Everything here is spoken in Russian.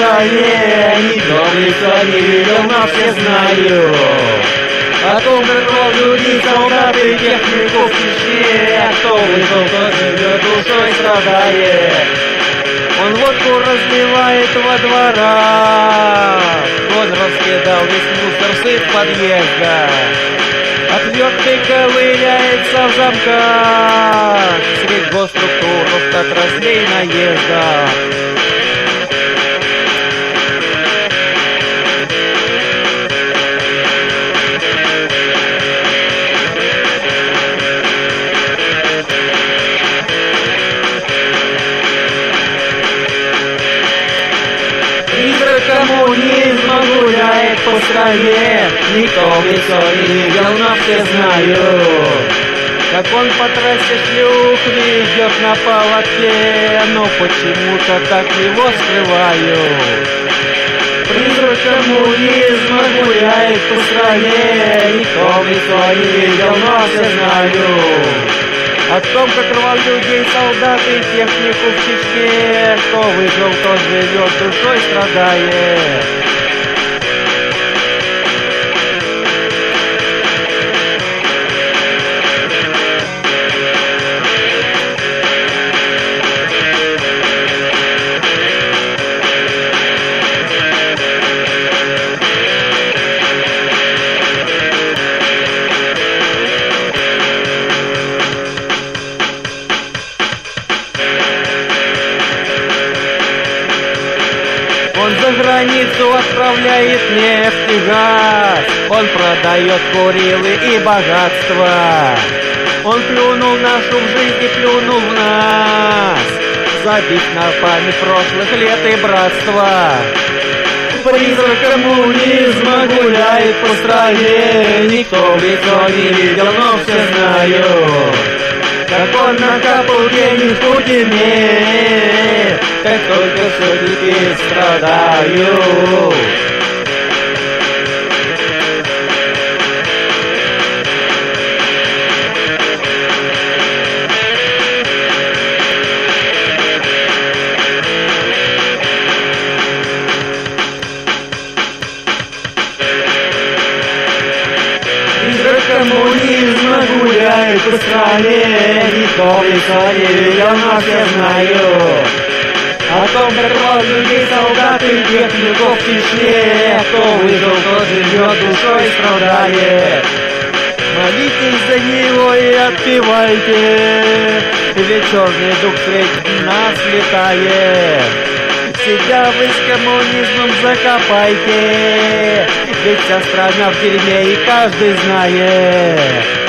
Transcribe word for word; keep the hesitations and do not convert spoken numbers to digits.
стране, никто в лицо не видел, но все знают о том, как кровью солдат и технику в Чечне. Кто выжил, тот живет, душой страдает. Он водку разливает во дворах, он раскидал весь мусор с их подъезда, отверткой ковыряется в замках средь госструктур отраслей наезда. Коммунизма гуляет по стране, никто в лицо не видел, но все знают, как он по трассе шлюх ведет на поводке, но почему-то так его скрывают. Призрак коммунизма гуляет по стране, никто в лицо не видел, но все знают о том, как рвал людей солдат и технику в Чечне. Кто выжил, тот живет, душой страдает. Он за границу отправляет нефть и газ, он продает Курилы и богатство. Он плюнул нашу в жизнь и плюнул в нас, забить на память прошлых лет и братства. Призрак коммунизма гуляет по стране, никто в лицо не видел, но все знают, как он накапал денег в Путине, как только судьбы страдают. Призрак коммунизма гуляет по стране, никто в лицо не видел, но все знают о том, как рвал людей солдат и технику в Чечне. Кто выжил, тот живет, душой страдает. Молитесь за него и отпевайте, ведь черный дух среди нас летает. Себя вы с коммунизмом закопайте, ведь вся страна в дерьме и каждый знает.